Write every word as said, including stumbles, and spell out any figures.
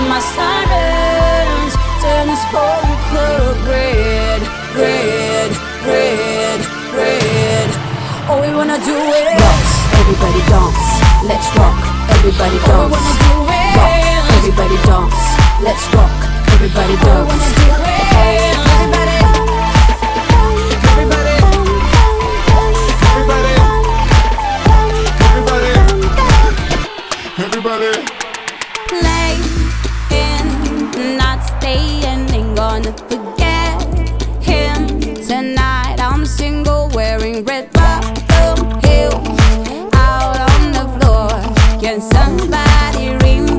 my sirens turn this whole club red, red, red, red. Oh, we wanna do it. Dance, everybody dance. Let's rock, everybody dance. Oh, we wanna do it. Rock, everybody dance. Let's rock, everybody dance. Oh, we wanna do it. Everybody, everybody, everybody, everybody. Playing, not staying, ain't gonna forget him tonight. I'm single, wearing red bottom heels, out on the floor. Can somebody ring